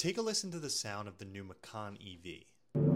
Take a listen to the sound of the new Macan EV.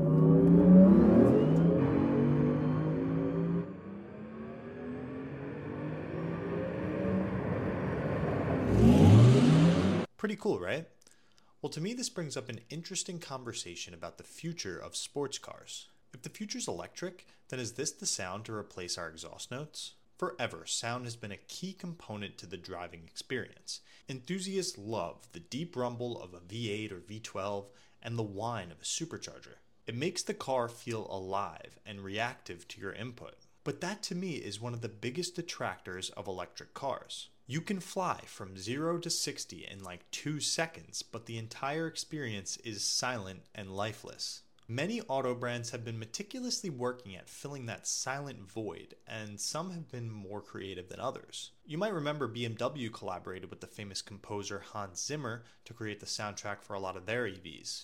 Pretty cool, right? Well, to me, this brings up an interesting conversation about the future of sports cars. If the future's electric, then is this the sound to replace our exhaust notes? Forever, sound has been a key component to the driving experience. Enthusiasts love the deep rumble of a V8 or V12 and the whine of a supercharger. It makes the car feel alive and reactive to your input. But that to me is one of the biggest detractors of electric cars. You can fly from 0 to 60 in like 2 seconds, but the entire experience is silent and lifeless. Many auto brands have been meticulously working at filling that silent void, and some have been more creative than others. You might remember BMW collaborated with the famous composer Hans Zimmer to create the soundtrack for a lot of their EVs.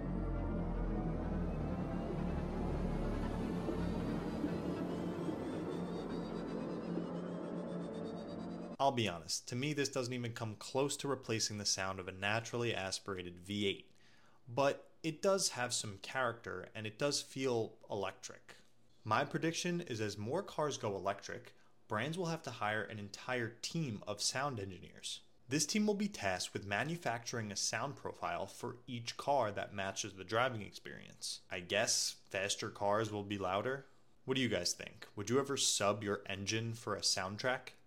I'll be honest, to me this doesn't even come close to replacing the sound of a naturally aspirated V8. But it does have some character and it does feel electric. My prediction is as more cars go electric, brands will have to hire an entire team of sound engineers. This team will be tasked with manufacturing a sound profile for each car that matches the driving experience. I guess faster cars will be louder? What do you guys think? Would you ever sub your engine for a soundtrack?